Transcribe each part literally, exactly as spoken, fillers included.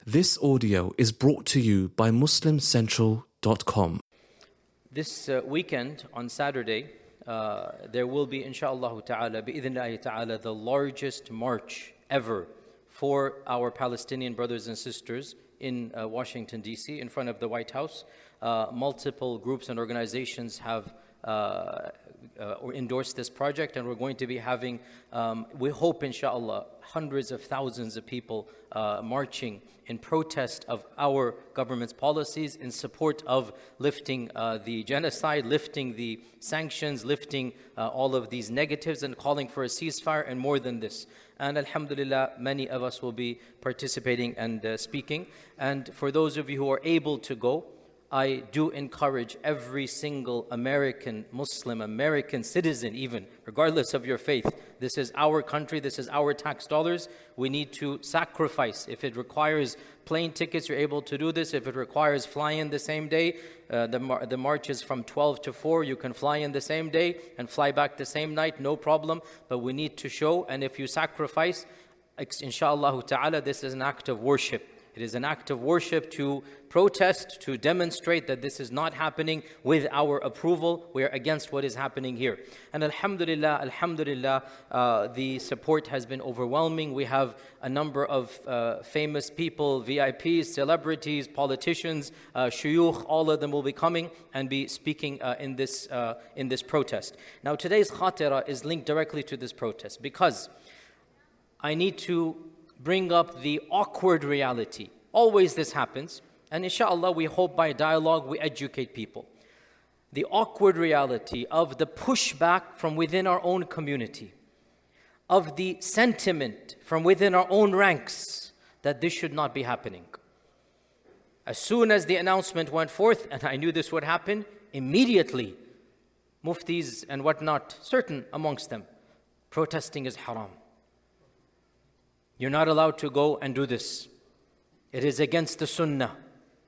This audio is brought to you by Muslim Central dot com. This uh, weekend on Saturday, uh, there will be, inshaAllah ta'ala, bi'idhnillahi ta'ala, the largest march ever for our Palestinian brothers and sisters in uh, Washington, D C, in front of the White House. Uh, multiple groups and organizations have uh, uh, or endorsed this project, and we're going to be having, um, we hope, inshallah, hundreds of thousands of people uh, marching in protest of our government's policies, in support of lifting uh, the genocide, lifting the sanctions, lifting uh, all of these negatives, and calling for a ceasefire, and more than this. And alhamdulillah, many of us will be participating and uh, speaking. And for those of you who are able to go, I do encourage every single American, Muslim, American citizen even, regardless of your faith. This is our country, this is our tax dollars. We need to sacrifice. If it requires plane tickets, you're able to do this. If it requires flying the same day, uh, the, mar the march is from twelve to four. You can fly in the same day and fly back the same night, no problem. But we need to show, and if you sacrifice, inshaAllah ta'ala, this is an act of worship. It is an act of worship to protest, to demonstrate that this is not happening with our approval. We are against what is happening here. And alhamdulillah, alhamdulillah, uh, the support has been overwhelming. We have a number of uh, famous people, V I Ps, celebrities, politicians, uh, shuyukh, all of them will be coming and be speaking uh, in, this, uh, in this protest. Now today's khatira is linked directly to this protest, because I need to bring up the awkward reality. Always this happens, and inshallah we hope by dialogue we educate people. The awkward reality of the pushback from within our own community, of the sentiment from within our own ranks that this should not be happening. As soon as the announcement went forth, and I knew this would happen, immediately muftis and whatnot, certain amongst them, protesting is haram. You're not allowed to go and do this. It is against the sunnah.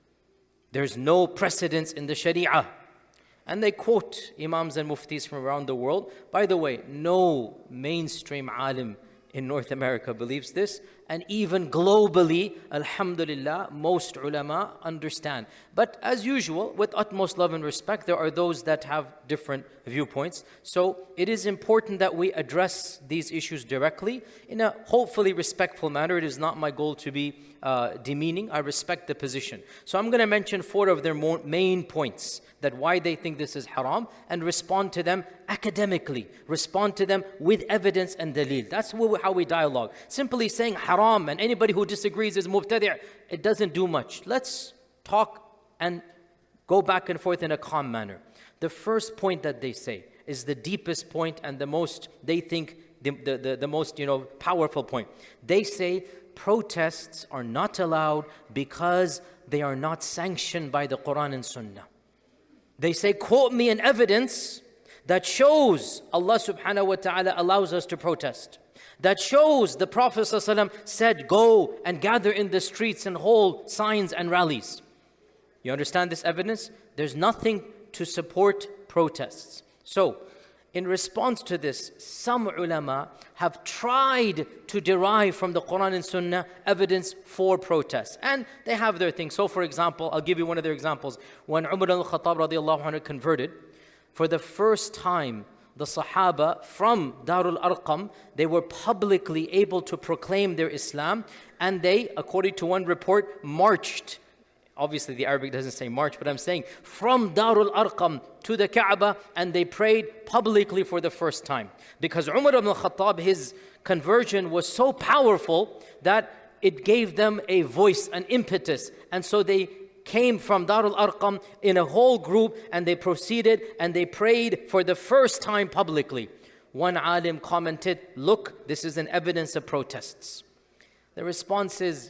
There's no precedence in the sharia. And they quote imams and muftis from around the world. By the way, no mainstream alim in North America believes this. And even globally, alhamdulillah, most ulama understand. But as usual, with utmost love and respect, there are those that have different viewpoints. So it is important that we address these issues directly in a hopefully respectful manner. It is not my goal to be uh, demeaning. I respect the position. So I'm going to mention four of their main points, that why they think this is haram, and respond to them academically, respond to them with evidence and dalil. That's how we dialogue. Simply saying haram and anybody who disagrees is mubtadi', it doesn't do much. Let's talk and go back and forth in a calm manner. The first point that they say is the deepest point and the most, they think, the, the, the, the most, you know, powerful point. They say protests are not allowed because they are not sanctioned by the Quran and Sunnah. They say, quote me an evidence that shows Allah subhanahu wa ta'ala allows us to protest, that shows the Prophet ﷺ said, go and gather in the streets and hold signs and rallies. You understand this evidence? There's nothing to support protests. So, in response to this, some ulama have tried to derive from the Quran and Sunnah evidence for protests. And they have their things. So for example, I'll give you one of their examples. When Umar al-Khattab radiallahu anhu converted, for the first time, the Sahaba from Darul Arqam, they were publicly able to proclaim their Islam. And they, according to one report, marched. Obviously, the Arabic doesn't say march, but I'm saying from Darul Arqam to the Kaaba, and they prayed publicly for the first time. Because Umar ibn al-Khattab, his conversion was so powerful that it gave them a voice, an impetus. And so they came from Darul Arqam in a whole group, and they proceeded and they prayed for the first time publicly. One alim commented, look, this is an evidence of protests. The response is,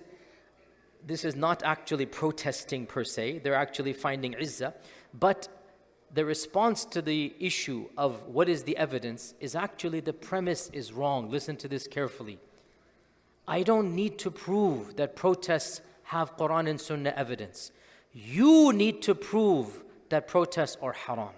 this is not actually protesting per se. They're actually finding izzah. But the response to the issue of what is the evidence is actually the premise is wrong. Listen to this carefully. I don't need to prove that protests have Quran and Sunnah evidence. You need to prove that protests are haram.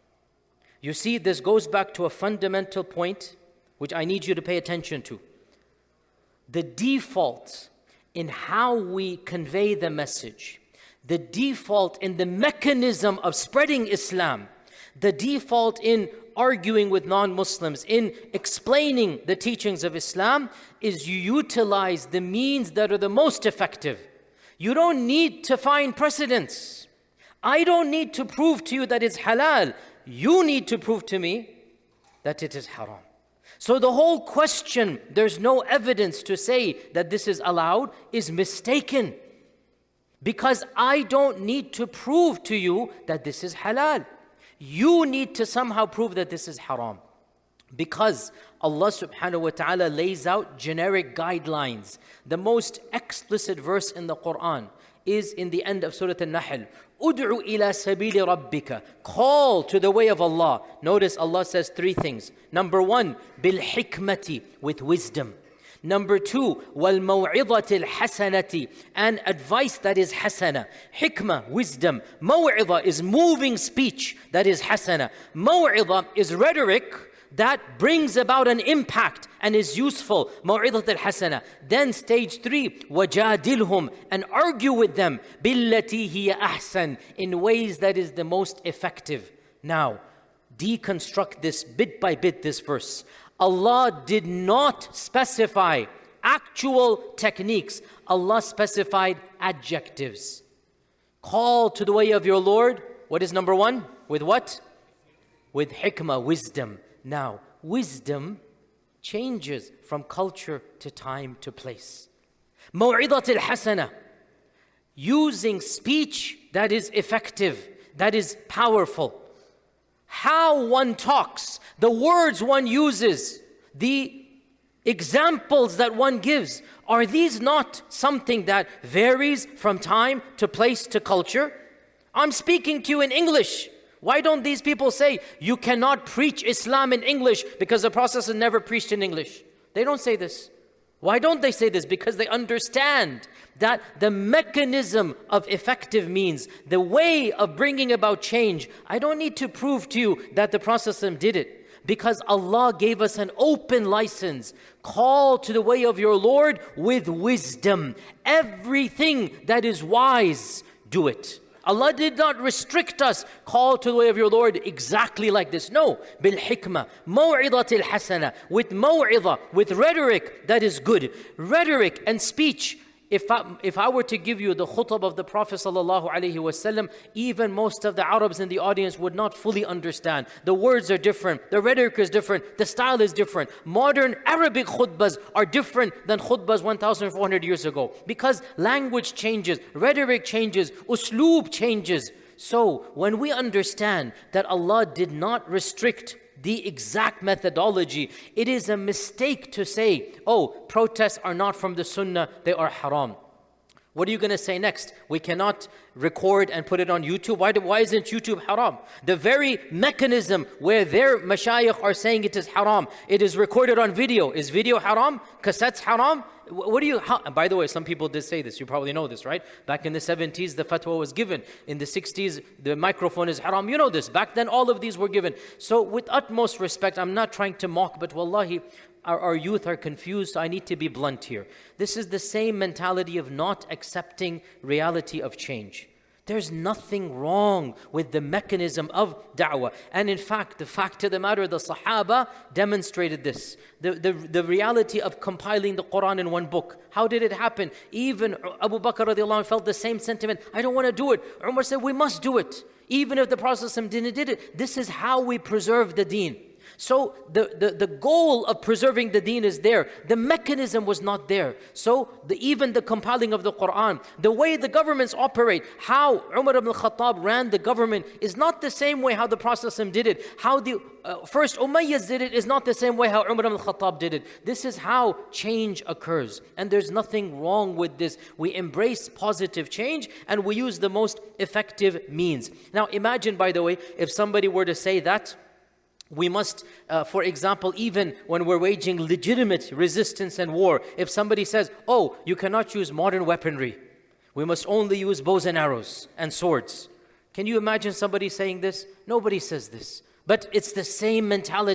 You see, this goes back to a fundamental point which I need you to pay attention to. The default in how we convey the message, the default in the mechanism of spreading Islam, the default in arguing with non-Muslims, in explaining the teachings of Islam, is you utilize the means that are the most effective. You don't need to find precedents. I don't need to prove to you that it's halal. You need to prove to me that it is haram. So the whole question, there's no evidence to say that this is allowed, is mistaken. Because I don't need to prove to you that this is halal. You need to somehow prove that this is haram. Because Allah subhanahu wa ta'ala lays out generic guidelines. The most explicit verse in the Quran is in the end of Surah An-Nahl. Ud'u ila sabili rabbika. Call to the way of Allah. Notice Allah says three things. Number one, bil hikmati, with wisdom. Number two, wal maw'idhatil hasanati, and advice that is hasana. Hikmah, wisdom. Maw'idha is moving speech, that is hasana. Maw'idha is rhetoric that brings about an impact and is useful. Maw'idhatil hasana. Then stage three, wajadilhum, and argue with them. Billati hiya ahsan, in ways that is the most effective. Now, deconstruct this bit by bit, this verse. Allah did not specify actual techniques. Allah specified adjectives. Call to the way of your Lord. What is number one? With what? With hikmah, wisdom. Now, wisdom changes from culture to time to place. Maw'idatil hasana, using speech that is effective, that is powerful. How one talks, the words one uses, the examples that one gives, are these not something that varies from time to place to culture? I'm speaking to you in English. Why don't these people say, you cannot preach Islam in English because the Prophet never preached in English? They don't say this. Why don't they say this? Because they understand that the mechanism of effective means, the way of bringing about change, I don't need to prove to you that the Prophet did it. Because Allah gave us an open license. Call to the way of your Lord with wisdom. Everything that is wise, do it. Allah did not restrict us. Call to the way of your Lord exactly like this. No. Bil hikmah, maw'idatil hasana, with maw'idah, with rhetoric that is good. Rhetoric and speech. If I, if I were to give you the khutab of the Prophet sallallahu alaihi wasallam, even most of the Arabs in the audience would not fully understand. The words are different. The rhetoric is different. The style is different. Modern Arabic khutbas are different than khutbas one thousand four hundred years ago. Because language changes, rhetoric changes, usloob changes. So when we understand that Allah did not restrict the exact methodology, it is a mistake to say, oh, protests are not from the sunnah, they are haram. What are you going to say next? We cannot record and put it on YouTube. Why, do, why isn't YouTube haram? The very mechanism where their mashayikh are saying it is haram, it is recorded on video. Is video haram? Cassettes haram? What do you, how, and by the way, some people did say this, you probably know this, right? Back in the seventies, the fatwa was given. In the sixties, the microphone is haram. You know this. Back then, all of these were given. So with utmost respect, I'm not trying to mock, but wallahi, our, our youth are confused, so I need to be blunt here. This is the same mentality of not accepting reality of change. There's nothing wrong with the mechanism of da'wah. And in fact, the fact of the matter, the Sahaba demonstrated this. The, the, the reality of compiling the Quran in one book. How did it happen? Even Abu Bakr radiallahu anh felt the same sentiment. I don't want to do it. Umar said, we must do it. Even if the Prophet didn't did it. This is how we preserve the deen. So the, the, the goal of preserving the deen is there. The mechanism was not there. So the, even the compiling of the Quran, the way the governments operate, how Umar ibn al-Khattab ran the government is not the same way how the Prophet did it. How the uh, first Umayyads did it is not the same way how Umar ibn al-Khattab did it. This is how change occurs. And there's nothing wrong with this. We embrace positive change and we use the most effective means. Now imagine, by the way, if somebody were to say that we must, uh, for example, even when we're waging legitimate resistance and war, if somebody says, oh, you cannot use modern weaponry, we must only use bows and arrows and swords. Can you imagine somebody saying this? Nobody says this. But it's the same mentality.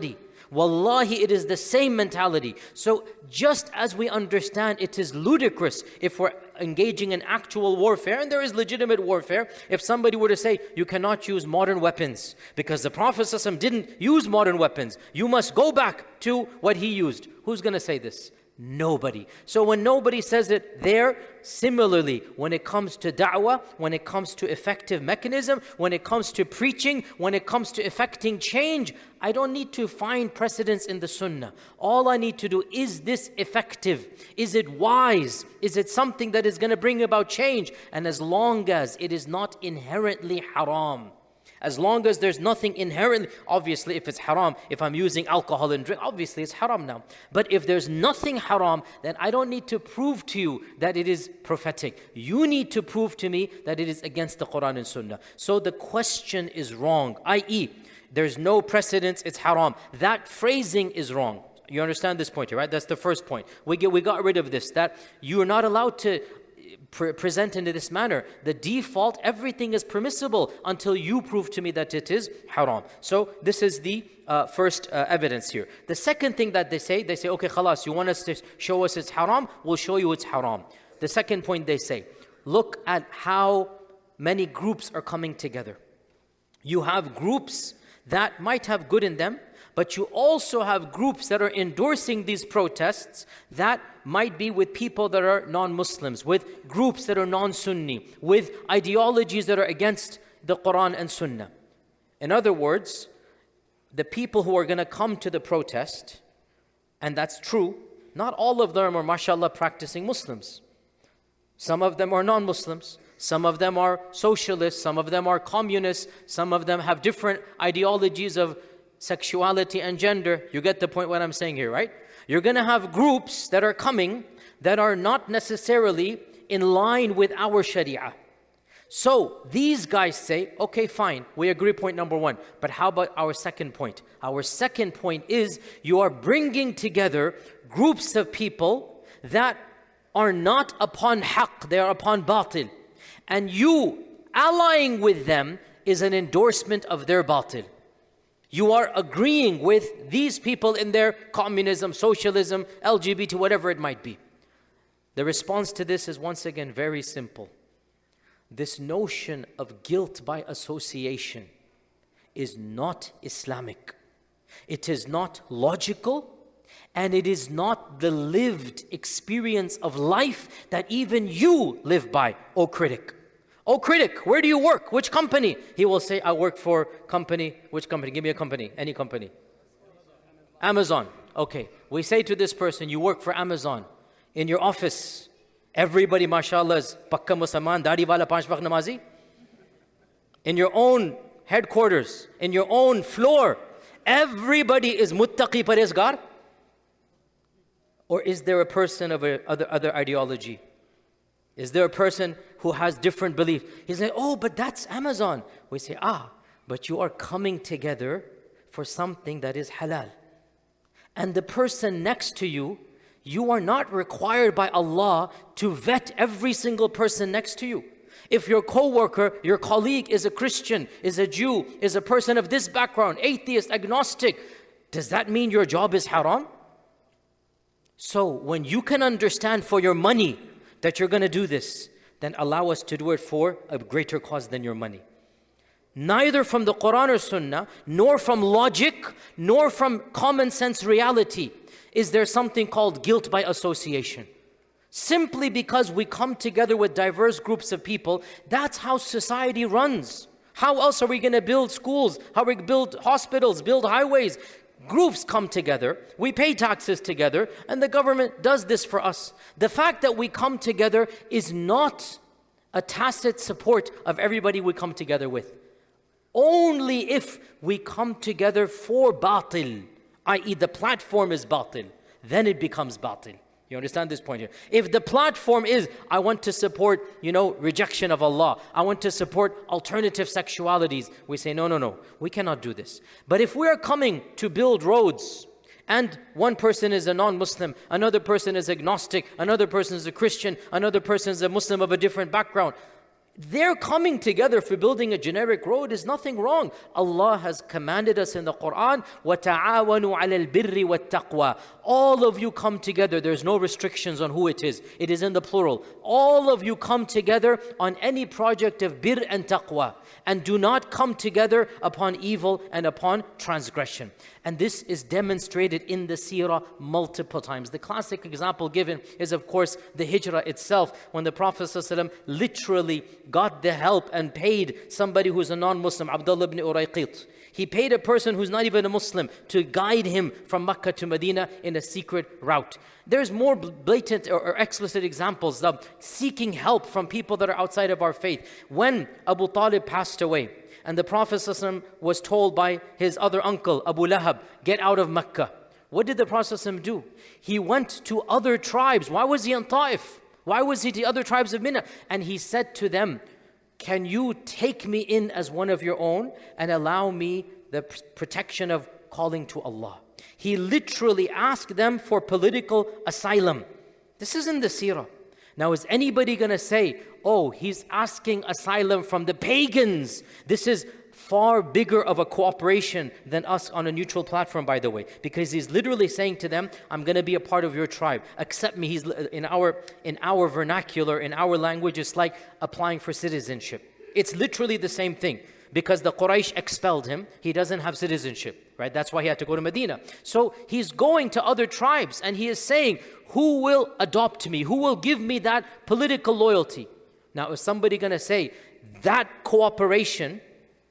Wallahi, it is the same mentality. So just as we understand it is ludicrous if we're engaging in actual warfare, and there is legitimate warfare, if somebody were to say, you cannot use modern weapons because the Prophet ﷺ didn't use modern weapons, you must go back to what he used. Who's going to say this? Nobody. So when nobody says it there, similarly, when it comes to da'wah, when it comes to effective mechanism, when it comes to preaching, when it comes to effecting change, I don't need to find precedence in the sunnah. All I need to do, is this effective? Is it wise? Is it something that is going to bring about change? And as long as it is not inherently haram, as long as there's nothing inherently, obviously if it's haram, if I'm using alcohol and drink, obviously it's haram now. But if there's nothing haram, then I don't need to prove to you that it is prophetic. You need to prove to me that it is against the Quran and Sunnah. So the question is wrong, that is, there's no precedence, it's haram. That phrasing is wrong. You understand this point here, right? That's the first point. We get, we got rid of this, that you are not allowed to Pre- present in this manner. The default, everything is permissible until you prove to me that it is haram. So this is the uh, first uh, evidence here. The second thing that they say, they say, okay, khalas, you want us to show us it's haram? We'll show you it's haram. The second point they say, look at how many groups are coming together. You have groups that might have good in them, but you also have groups that are endorsing these protests that might be with people that are non-Muslims, with groups that are non-Sunni, with ideologies that are against the Quran and Sunnah. In other words, the people who are going to come to the protest, and that's true, not all of them are, mashallah, practicing Muslims. Some of them are non-Muslims. Some of them are socialists. Some of them are communists. Some of them have different ideologies of sexuality and gender. You get the point what I'm saying here, right? You're going to have groups that are coming that are not necessarily in line with our Sharia. So these guys say, okay, fine, we agree, point number one. But how about our second point? Our second point is you are bringing together groups of people that are not upon haqq, they are upon batil. And you allying with them is an endorsement of their batil. You are agreeing with these people in their communism, socialism, L G B T, whatever it might be. The response to this is once again very simple. This notion of guilt by association is not Islamic. It is not logical, and it is not the lived experience of life that even you live by, O critic. Oh, critic, where do you work? Which company? He will say, I work for company. Which company? Give me a company. Any company. Amazon. Okay. We say to this person, you work for Amazon. In your office, everybody, mashallah, is pakka Musliman, daadi wala panch waqt namazi. In your own headquarters, in your own floor, everybody is muttaqi parezgar. Or is there a person of a other, other ideology? Is there a person who has different beliefs? He's like, oh, but that's Amazon. We say, ah, but you are coming together for something that is halal. And the person next to you, you are not required by Allah to vet every single person next to you. If your co-worker, your colleague is a Christian, is a Jew, is a person of this background, atheist, agnostic, does that mean your job is haram? So when you can understand for your money that you're going to do this, then allow us to do it for a greater cause than your money. Neither from the Quran or Sunnah, nor from logic, nor from common sense reality is there something called guilt by association. Simply because we come together with diverse groups of people, that's how society runs. How else are we going to build schools? How are we going to build hospitals, build highways? Groups come together, we pay taxes together, and the government does this for us. The fact that we come together is not a tacit support of everybody we come together with. Only if we come together for batil, that is the platform is batil, then it becomes batil. You understand this point here? If the platform is, I want to support, you know, rejection of Allah, I want to support alternative sexualities, we say, no, no, no, we cannot do this. But if we are coming to build roads, and one person is a non-Muslim, another person is agnostic, another person is a Christian, another person is a Muslim of a different background, They're coming together for building a generic road is nothing wrong. Allah has commanded us in the Quran, وَتَعَاوَنُوا عَلَى الْبِرِّ وَالتَّقْوَى. All of you come together. There's no restrictions on who it is. It is in the plural. All of you come together on any project of birr and taqwa. And do not come together upon evil and upon transgression. And this is demonstrated in the seerah multiple times. The classic example given is, of course, the hijrah itself, when the Prophet ﷺ literally got the help and paid somebody who's a non-Muslim, Abdullah ibn Urayqit. He paid a person who's not even a Muslim to guide him from Mecca to Medina in a secret route. There's more blatant or, or explicit examples of seeking help from people that are outside of our faith. When Abu Talib passed away, and the Prophet ﷺ was told by his other uncle, Abu Lahab, get out of Mecca. What did the Prophet ﷺ do? He went to other tribes. Why was he in Taif? Why was he to other tribes of Mina? And he said to them, can you take me in as one of your own and allow me the protection of calling to Allah? He literally asked them for political asylum. This is in the seerah. Now, is anybody going to say, oh, he's asking asylum from the pagans? This is far bigger of a cooperation than us on a neutral platform, by the way, because he's literally saying to them, I'm going to be a part of your tribe. Accept me. He's in our in our vernacular, in our language, it's like applying for citizenship. It's literally the same thing. Because the Quraysh expelled him, he doesn't have citizenship, right? That's why he had to go to Medina. So he's going to other tribes and he is saying, who will adopt me? Who will give me that political loyalty? Now, is somebody going to say that cooperation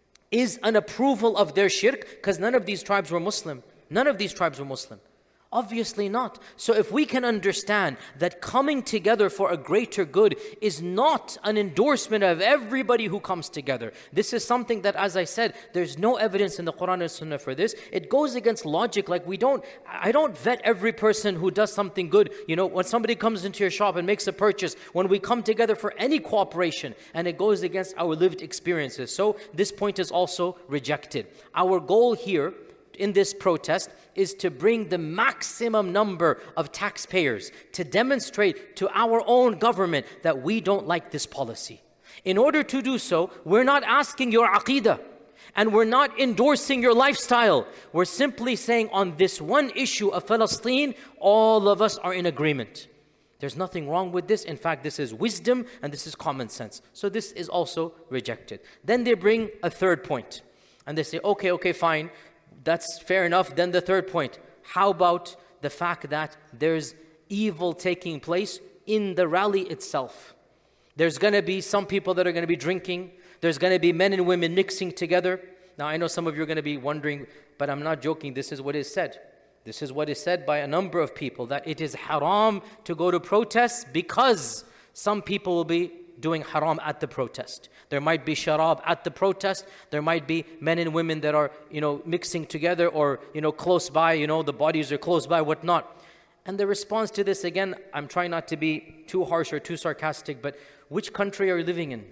is an approval of their shirk? Because none of these tribes were Muslim. None of these tribes were Muslim. Obviously not. So if we can understand that coming together for a greater good is not an endorsement of everybody who comes together. This is something that, as I said, there's no evidence in the Quran and Sunnah for this. It goes against logic. Like we don't, I don't vet every person who does something good. You know, when somebody comes into your shop and makes a purchase, when we come together for any cooperation, and it goes against our lived experiences. So this point is also rejected. Our goal here in this protest is to bring the maximum number of taxpayers to demonstrate to our own government that we don't like this policy. In order to do so, we're not asking your aqeedah and we're not endorsing your lifestyle. We're simply saying on this one issue of Palestine, all of us are in agreement. There's nothing wrong with this. In fact, this is wisdom and this is common sense. So this is also rejected. Then they bring a third point and they say, okay, okay, fine. That's fair enough. Then the third point, how about the fact that there's evil taking place in the rally itself? There's going to be some people that are going to be drinking. There's going to be men and women mixing together. Now, I know some of you are going to be wondering, but I'm not joking. This is what is said. This is what is said by a number of people, that it is haram to go to protests because some people will be doing haram at the protest. There might be sharab at the protest. There might be men and women that are, you know, mixing together or, you know, close by, you know, the bodies are close by, whatnot. And the response to this, again, I'm trying not to be too harsh or too sarcastic, but which country are you living in?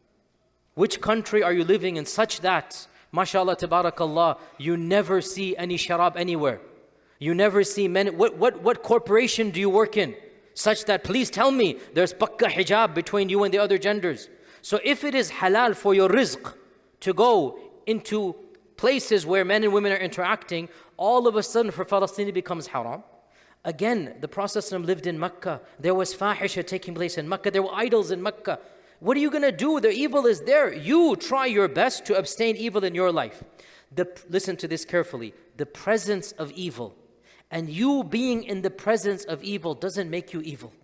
Which country are you living in such that, mashallah, tabarakallah, you never see any sharab anywhere? You never see men. What, what, what corporation do you work in? Such that, please tell me, there's pakka hijab between you and the other genders. So if it is halal for your rizq to go into places where men and women are interacting, all of a sudden for Palestine it becomes haram. Again, the Prophet lived in Mecca. There was fahisha taking place in Mecca. There were idols in Mecca. What are you going to do? The evil is there. You try your best to abstain evil in your life. The, listen to this carefully. The presence of evil and you being in the presence of evil doesn't make you evil.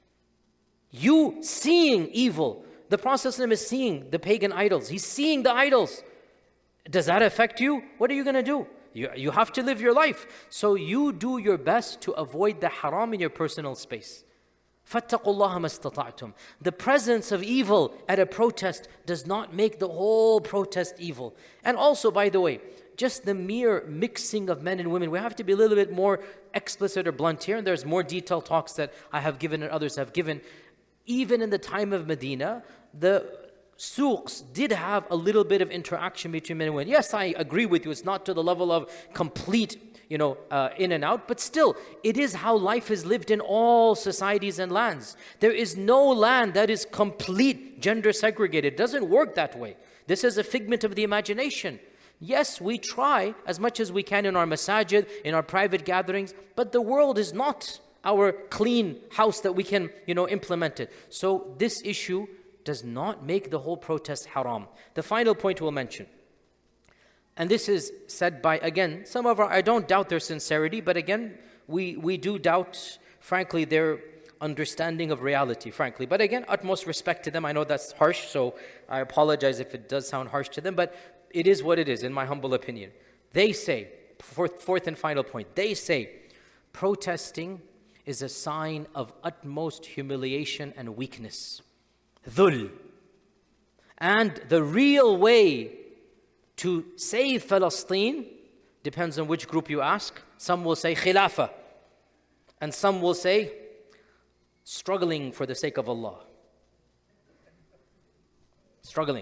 You seeing evil. The Prophet ﷺ is seeing the pagan idols. He's seeing the idols. Does that affect you? What are you going to do? You, you have to live your life. So you do your best to avoid the haram in your personal space. فَاتَّقُوا اللَّهَ مَا اسْتَطَعْتُمْ. The presence of evil at a protest does not make the whole protest evil. And also, by the way, just the mere mixing of men and women, we have to be a little bit more explicit or blunt here. And there's more detailed talks that I have given and others have given. Even in the time of Medina, the souqs did have a little bit of interaction between men and women. Yes, I agree with you. It's not to the level of complete, you know, uh, in and out, but still, it is how life is lived in all societies and lands. There is no land that is complete gender segregated. It doesn't work that way. This is a figment of the imagination. Yes, we try as much as we can in our masajid, in our private gatherings, but the world is not our clean house that we can, you know, implement it. So this issue does not make the whole protest haram. The final point we'll mention, and this is said by, again, some of our, I don't doubt their sincerity, but again, we, we do doubt, frankly, their understanding of reality, frankly. But again, utmost respect to them. I know that's harsh, so I apologize if it does sound harsh to them, but it is what it is, in my humble opinion. They say, fourth, fourth and final point, they say protesting is a sign of utmost humiliation and weakness. Dhul. And the real way to save Palestine depends on which group you ask. Some will say khilafah, and some will say struggling for the sake of Allah. Struggling.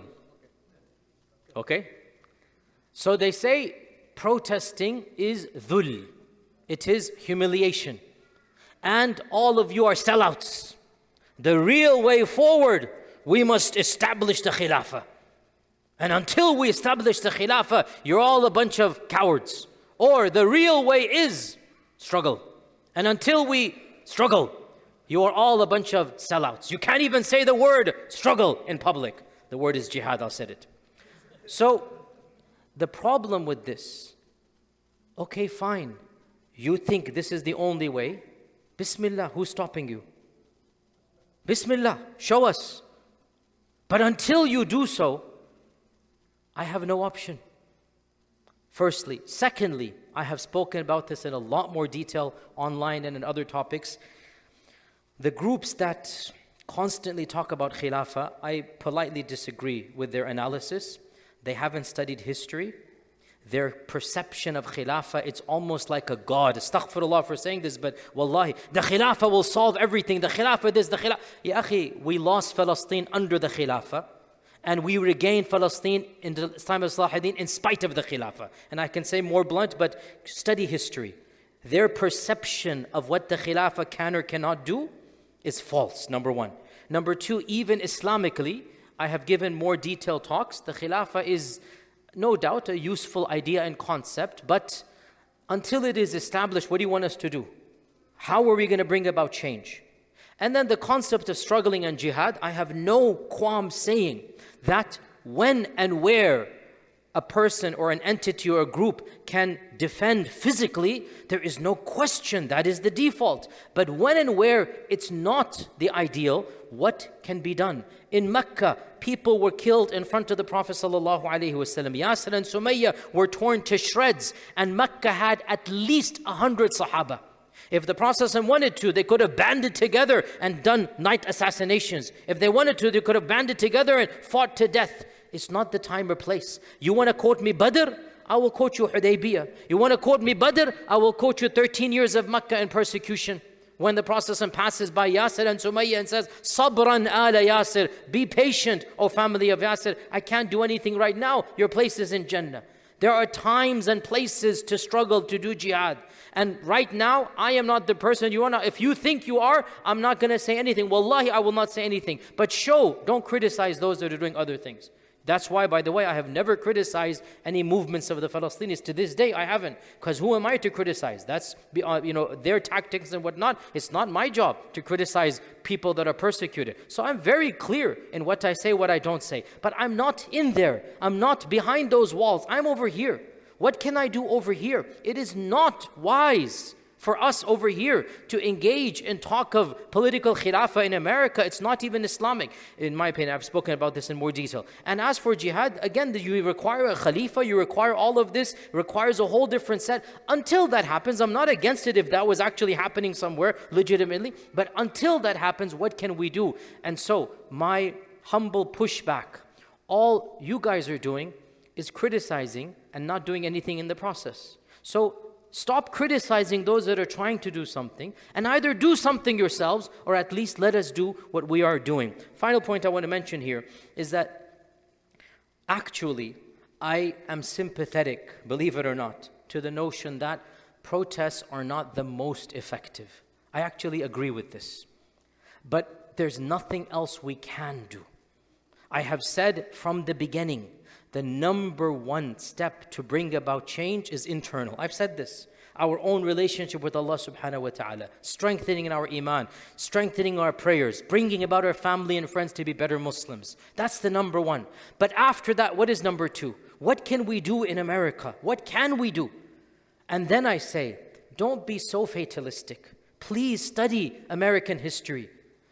Okay? So they say protesting is dhul. It is humiliation. And all of you are sellouts. The real way forward, we must establish the khilafah. And until we establish the khilafah, you're all a bunch of cowards. Or the real way is struggle. And until we struggle, you are all a bunch of sellouts. You can't even say the word struggle in public. The word is jihad, I said it. So, the problem with this, okay, fine. You think this is the only way? Bismillah, who's stopping you? Bismillah, show us. But until you do so, I have no option. Firstly. Secondly, I have spoken about this in a lot more detail online and in other topics. The groups that constantly talk about khilafah, I politely disagree with their analysis. They haven't studied history. Their perception of khilafah, it's almost like a god. Astaghfirullah for saying this, but wallahi, the khilafah will solve everything. The khilafah this, the khilafah. Ya akhi, we lost Palestine under the khilafah, and we regained Palestine in the time of Salah ad-Din in spite of the khilafah. And I can say more blunt, but study history. Their perception of what the khilafah can or cannot do is false, number one. Number two, even Islamically, I have given more detailed talks. The khilafah is no doubt a useful idea and concept, but until it is established, what do you want us to do? How are we going to bring about change? And then the concept of struggling and jihad, I have no qualm saying that when and where a person or an entity or a group can defend physically, there is no question that is the default. But when and where it's not the ideal, what can be done? In Mecca, people were killed in front of the Prophet sallallahu alaihi wasallam. Yasir and Sumayya were torn to shreds, and Mecca had at least a hundred Sahaba. If the Prophet wanted to, they could have banded together and done night assassinations. If they wanted to, they could have banded together and fought to death. It's not the time or place. You want to quote me Badr? I will quote you Hudaybiyah. You want to quote me Badr? I will quote you thirteen years of Mecca in persecution. When the Prophet passes by Yasir and Sumayya and says, Sabran ala Yasir, be patient, O family of Yasir. I can't do anything right now. Your place is in Jannah. There are times and places to struggle to do jihad. And right now, I am not the person you are not. If you think you are, I'm not going to say anything. Wallahi, I will not say anything. But show, don't criticize those that are doing other things. That's why, by the way, I have never criticized any movements of the Palestinians. To this day, I haven't. Because who am I to criticize? That's, you know, their tactics and whatnot. It's not my job to criticize people that are persecuted. So I'm very clear in what I say, what I don't say. But I'm not in there. I'm not behind those walls. I'm over here. What can I do over here? It is not wise for us over here to engage in talk of political khilafah in America. It's not even Islamic, in my opinion. I've spoken about this in more detail. And as for jihad, again, you require a khalifa, you require all of this, requires a whole different set. Until that happens, I'm not against it if that was actually happening somewhere legitimately, but until that happens, what can we do? And so, my humble pushback, all you guys are doing is criticizing and not doing anything in the process. So, stop criticizing those that are trying to do something and either do something yourselves or at least let us do what we are doing. Final point I want to mention here is that actually I am sympathetic, believe it or not, to the notion that protests are not the most effective. I actually agree with this. But there's nothing else we can do. I have said from the beginning, the number one step to bring about change is internal. I've said this. Our own relationship with Allah subhanahu wa ta'ala, strengthening our iman, strengthening our prayers, bringing about our family and friends to be better Muslims. That's the number one. But after that, what is number two? What can we do in America? What can we do? And then I say, don't be so fatalistic. Please study American history.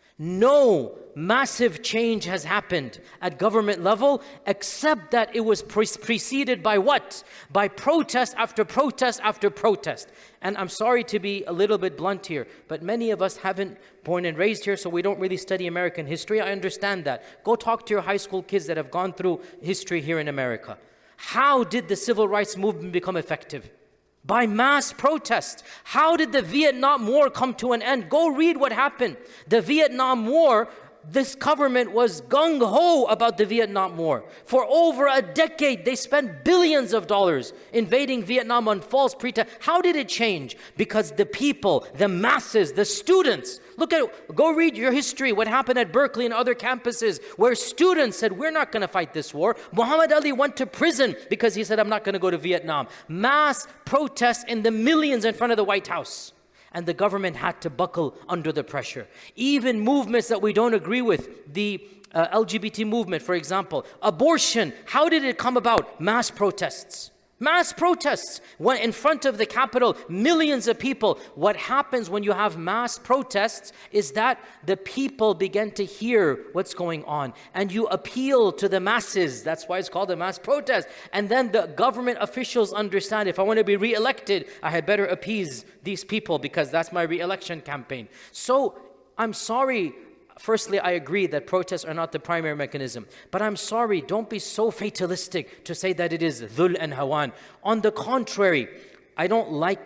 No massive change has happened at government level except that it was pre- preceded by what? By protest after protest after protest. And I'm sorry to be a little bit blunt here, but many of us haven't born and raised here, so we don't really study American history. I understand that. Go talk to your high school kids that have gone through history here in America. How did the civil rights movement become effective? By mass protest. How did the Vietnam War come to an end? Go read what happened. The Vietnam War, this government was gung-ho about the Vietnam War. For over a decade, they spent billions of dollars invading Vietnam on false pretense. How did it change? Because the people, the masses, the students, look at it, go read your history, what happened at Berkeley and other campuses where students said, we're not going to fight this war. Muhammad Ali went to prison because he said, I'm not going to go to Vietnam. Mass protests in the millions in front of the White House. And the government had to buckle under the pressure. Even movements that we don't agree with, the uh, L G B T movement, for example, abortion, how did it come about? Mass protests. Mass protests when in front of the Capitol, millions of people. What happens when you have mass protests is that the people begin to hear what's going on and you appeal to the masses. That's why it's called a mass protest. And then the government officials understand, if I want to be re-elected, I had better appease these people because that's my re-election campaign. So I'm sorry. Firstly, I agree that protests are not the primary mechanism. But I'm sorry, don't be so fatalistic to say that it is dhul and hawan. On the contrary, I don't like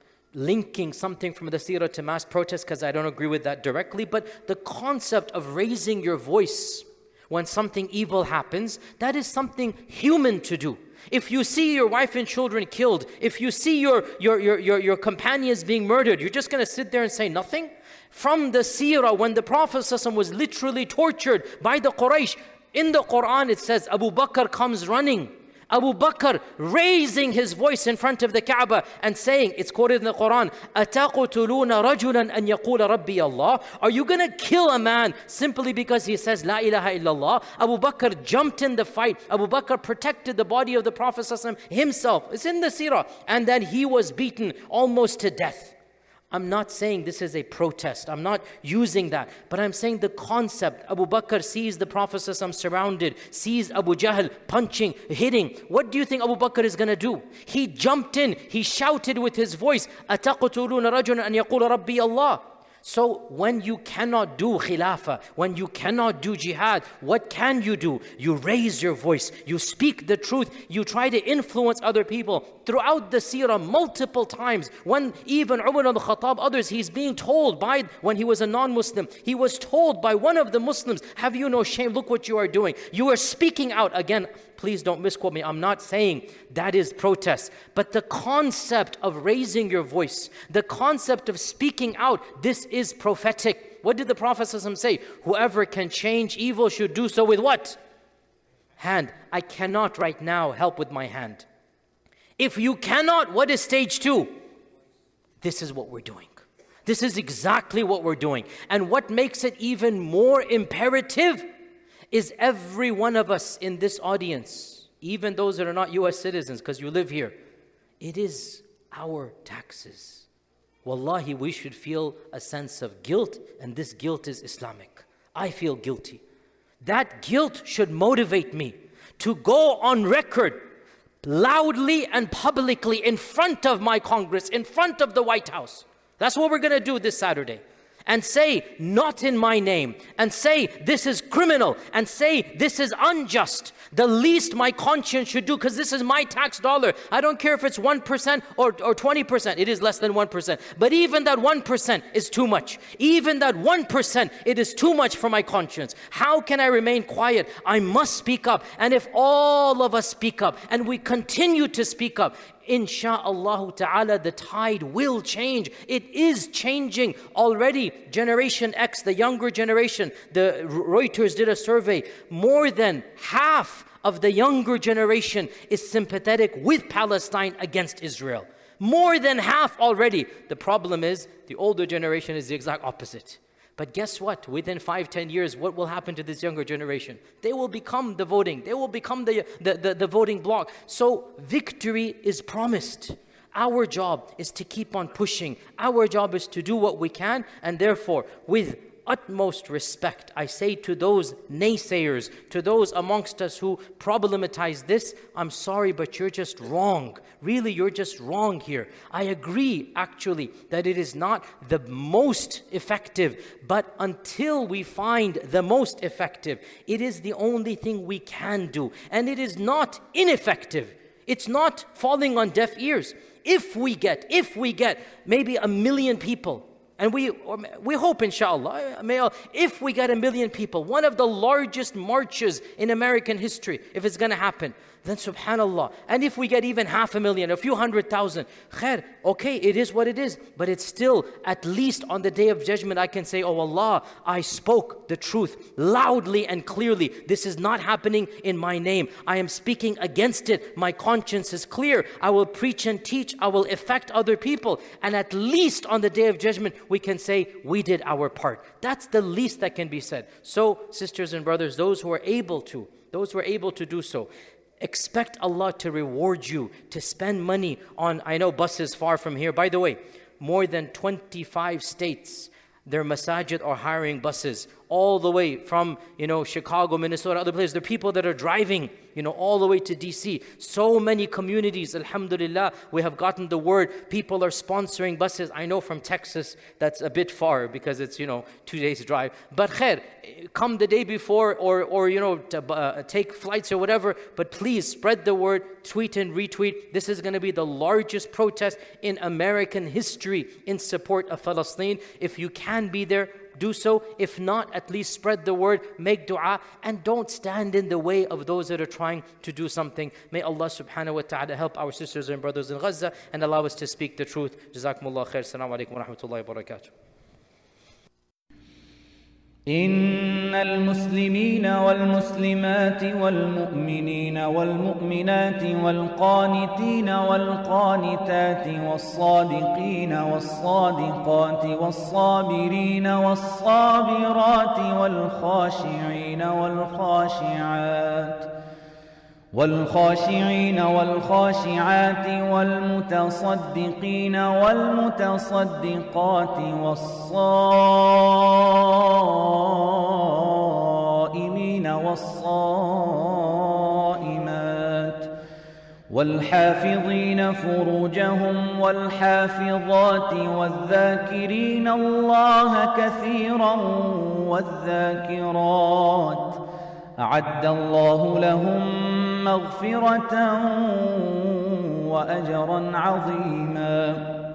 linking something from the seerah to mass protests because I don't agree with that directly. But the concept of raising your voice when something evil happens, that is something human to do. If you see your wife and children killed, if you see your, your, your, your, your companions being murdered, you're just going to sit there and say nothing? From the seerah, when the Prophet ﷺ was literally tortured by the Quraysh, in the Quran it says Abu Bakr comes running. Abu Bakr raising his voice in front of the Kaaba and saying, it's quoted in the Quran, أَتَقْتُلُونَ رَجُلًا أَنْ يَقُولَ رَبِّيَ اللَّهِ. Are you going to kill a man simply because he says, La ilaha illallah? Abu Bakr jumped in the fight. Abu Bakr protected the body of the Prophet ﷺ himself. It's in the seerah. And then he was beaten almost to death. I'm not saying this is a protest. I'm not using that. But I'm saying the concept. Abu Bakr sees the Prophet ﷺ surrounded, sees Abu Jahl punching, hitting. What do you think Abu Bakr is going to do? He jumped in. He shouted with his voice, أَتَقْتُلُونَ رَجُلًا أَنْ يَقُولَ رَبِّيَ اللَّهِ. So when you cannot do khilafah, when you cannot do jihad, what can you do? You raise your voice, you speak the truth, you try to influence other people. Throughout the seerah, multiple times, when even Umar al-Khattab, others, he's being told by, when he was a non-Muslim, he was told by one of the Muslims, have you no shame? Look what you are doing. You are speaking out. Again, please don't misquote me. I'm not saying that is protest. But the concept of raising your voice, the concept of speaking out, this is prophetic. What did the Prophet ﷺ say? Whoever can change evil should do so with what? Hand. I cannot right now help with my hand. If you cannot, what is stage two? This is what we're doing. This is exactly what we're doing. And what makes it even more imperative is every one of us in this audience, even those that are not U S citizens because you live here, it is our taxes. Wallahi, we should feel a sense of guilt, and this guilt is Islamic. I feel guilty. That guilt should motivate me to go on record loudly and publicly in front of my Congress, in front of the White House. That's what we're going to do this Saturday. And say, not in my name. And say, this is criminal. And say, this is unjust. The least my conscience should do, because this is my tax dollar. I don't care if it's one percent or, or twenty percent. It is less than one percent. But even that one percent is too much. Even that one percent, it is too much for my conscience. How can I remain quiet? I must speak up. And if all of us speak up, and we continue to speak up, Insha'Allah ta'ala, the tide will change. It is changing already. Generation X, the younger generation, the Reuters did a survey. More than half of the younger generation is sympathetic with Palestine against Israel. More than half already. The problem is, the older generation is the exact opposite. But guess what? Within five, ten years, what will happen to this younger generation? They will become the voting. They will become the, the, the, the voting bloc. So victory is promised. Our job is to keep on pushing. Our job is to do what we can. And therefore, with utmost respect, I say to those naysayers, to those amongst us who problematize this, I'm sorry, but you're just wrong. Really, you're just wrong here. I agree, actually, that it is not the most effective, but until we find the most effective, it is the only thing we can do. And it is not ineffective. It's not falling on deaf ears. If we get, if we get maybe a million people, and we or we hope, inshallah, if we get a million people, one of the largest marches in American history, if it's going to happen, then subhanallah. And if we get even half a million, a few hundred thousand, khair, okay, it is what it is. But it's still, at least on the Day of Judgment, I can say, oh Allah, I spoke the truth loudly and clearly. This is not happening in my name. I am speaking against it. My conscience is clear. I will preach and teach. I will affect other people. And at least on the Day of Judgment, we can say, we did our part. That's the least that can be said. So, sisters and brothers, those who are able to, those who are able to do so, expect Allah to reward you, to spend money on, I know buses far from here. By the way, more than twenty-five states, their masajid are hiring buses all the way from, you know, Chicago, Minnesota, other places. There are people that are driving, you know, all the way to D C. So many communities, alhamdulillah, we have gotten the word. People are sponsoring buses. I know from Texas, that's a bit far because it's, you know, two days drive. But khair, come the day before or, or you know, to, uh, take flights or whatever. But please spread the word, tweet and retweet. This is going to be the largest protest in American history in support of Palestine. If you can be there, do so. If not, at least spread the word, make dua, and don't stand in the way of those that are trying to do something. May Allah subhanahu wa ta'ala help our sisters and brothers in Gaza and allow us to speak the truth. Jazakumullah khair. Assalamu alaikum wa rahmatullahi wa barakatuh. إن المسلمين والمسلمات والمؤمنين والمؤمنات والقانتين والقانتات والصادقين والصادقات والصابرين والصابرات والخاشعين والخاشعات والخاشعين والخاشعات والمتصدقين والمتصدقات والصائمين والصائمات والحافظين فروجهم والحافظات والذاكرين الله كثيرا والذاكرات أعد الله لهم مغفرة وأجرا عظيما.